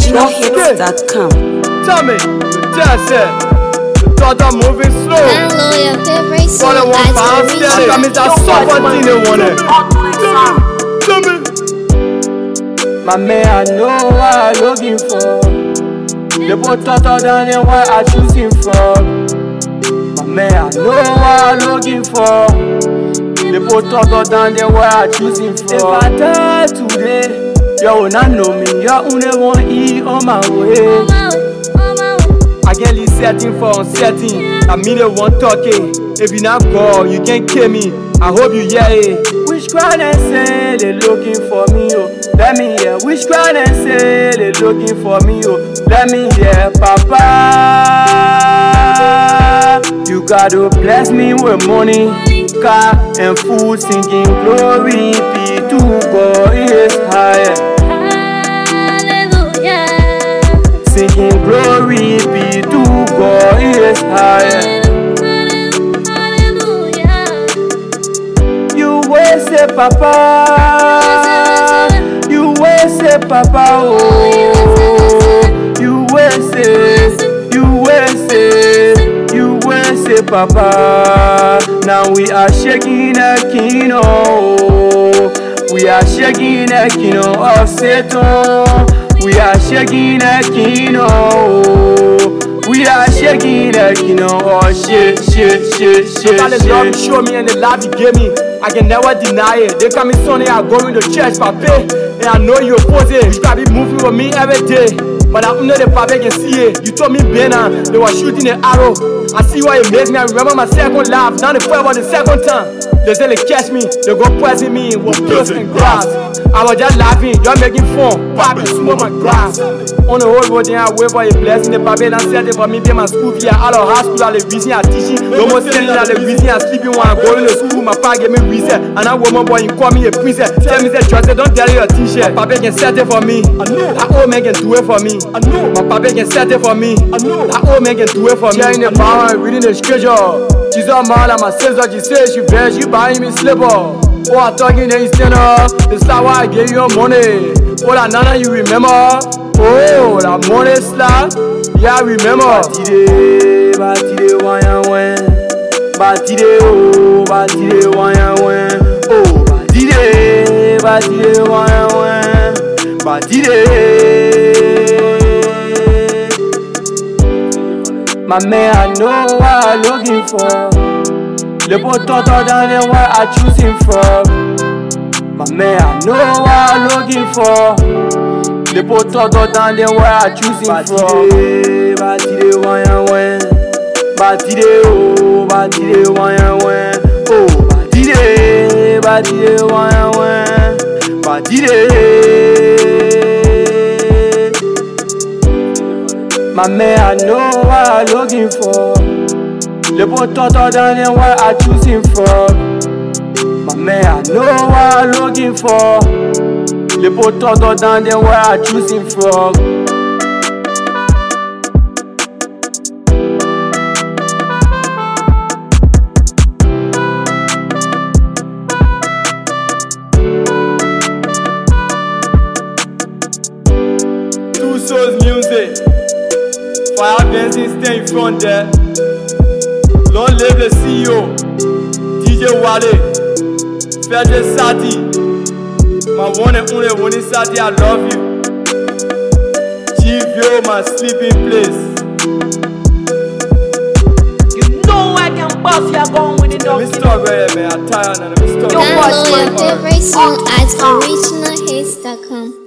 originalhits.com. Tell me, that's it. The thought I'm moving slow. Download your favorite song Follow one at pound steady. That means that's something they want it. Tell me. My man, I know what I'm looking for. The both tougher than what I choosing from. My man, I know what I'm looking for. The both tougher than what I choosing from. If I die today, you will not know me. You only want eat on my way. I get this setting for uncertain. I mean they want talking. If you not go, you can't kill me. I hope you hear it. Which crowd and say they looking for me, oh. Let me hear. Which crowd and say they looking for me, oh. Let me hear, Papa. You gotta bless me with money, car and food, singing glory be to God is higher. Hallelujah. Singing glory be to God is higher. You will say, Papa. You will say, Papa. Oh, you will say, you will say, you will say, Papa. Now we are shaking the kingdom. Oh, we are shaking the kingdom of Satan. We are shaking the kingdom. Oh, we are shaking the kingdom. Oh, shit. God, the love you show me and the love you give me, I can never deny it. They come in Sunday, I go in the church, Papa, and I know you oppose it. You gotta be moving with me every day, but I know the Papa can see it. You told me, Bena, they were shooting an arrow. I see why it makes me. I remember my second laugh. Now the first one, the second time. They say they catch me, they go poison me with pills and grass. I was just laughing, you're making fun. Papa, smoke my grass. On the whole road, I wait for a blessing. The Papa done said it for me, pay my school fee. Out of hospital, the reason I teaching. No more saying that the reason I sleeping when I go to school. My papa gave me reset, and I woman boy, you call me a princess. Tell me that trust, don't tell you your t-shirt. My papa can set it for me. I know. That old man can do it for me. I know. My papa can set it for me. I know. That old man can do it for me. Sharing the power, reading the scripture. She's all mad at my sister, she says she bad, she buying me slipper. Oh, I talking then you stand up. This is why I gave you your money. Oh, that nana you remember. Oh, that money slap. Yeah, I remember. Batide, wanya wen. Batide, oh, batide, wanya wen. Oh, batide, wanya wen. Batide. My man, I know what I'm looking for. The both tougher than what I choosing from. My man, I know what I'm looking for. The both tougher than what I choosing from. Batide, wanya wen. Batide, oh, batide, wanya wen. Oh, batide, wanya wen. Batide. My man, I know what I'm looking for. The both tougher than what I choosing from. My man, I know what I'm looking for. The both tougher than what I choosing from. Two Souls Music. Fire dancing, stay in front there. Long live the CEO, DJ Wale, Fedje Sati, my one and only Woni Sati, I love you. GVO, my sleeping place. You know I can boss you going with the dog. Mr. Red, man, I'm tired now. Mr. Download your favorite song at originalhits.com.